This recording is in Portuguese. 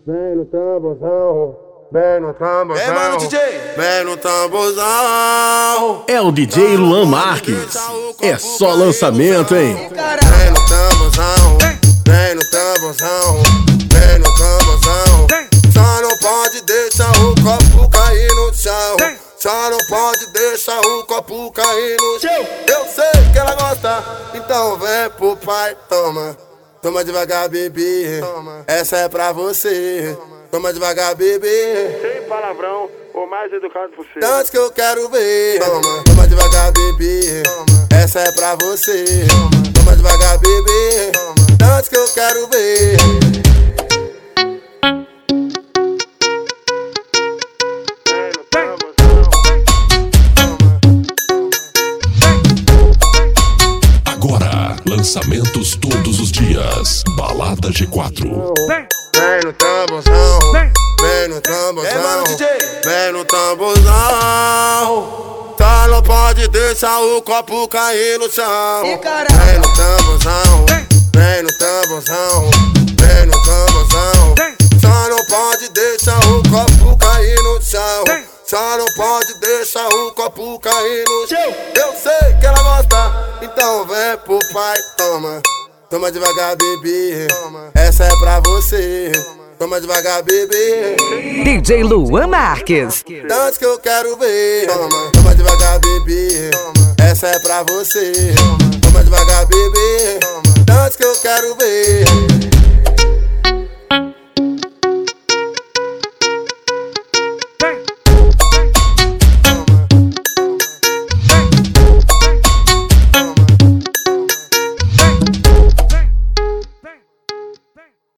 Vem no tamborzão, vem no tamborzão. Vem, mano, DJ. Vem no tamborzão. É o DJ Luan Marques. É só lançamento, hein? Vem no tamborzão, vem no tamborzão, vem no tamborzão. Só não pode deixar o copo cair no chão. Só não pode deixar o copo cair no chão. Eu sei que ela gosta, então vem pro pai, toma. Toma devagar, bebê, essa é pra você. Toma devagar, bebê. Sem palavrão, o mais educado possível. Tanto que eu quero ver. Toma devagar, bebê, essa é pra você. Toma devagar, bebê, tanto que eu quero ver. Agora, lançamentos todos os dias. Balada G4. Vem no tamborzão, vem no tamborzão, Vem, mano, DJ. vem no tamborzão. Só não pode deixar o copo cair no chão. Vem no tamborzão, vem no tamborzão, vem no tamborzão. Só não pode deixar o copo cair no chão. Só não pode deixar o copo cair no chão. Eu sei que ela gosta, então vem pro pai, toma. Toma devagar, bebê, essa é pra você. Toma devagar, bebê. DJ Luan Marques. Tanto que eu quero ver. Toma devagar, bebê, essa é pra você. Toma devagar, bebê, tanto que eu quero ver.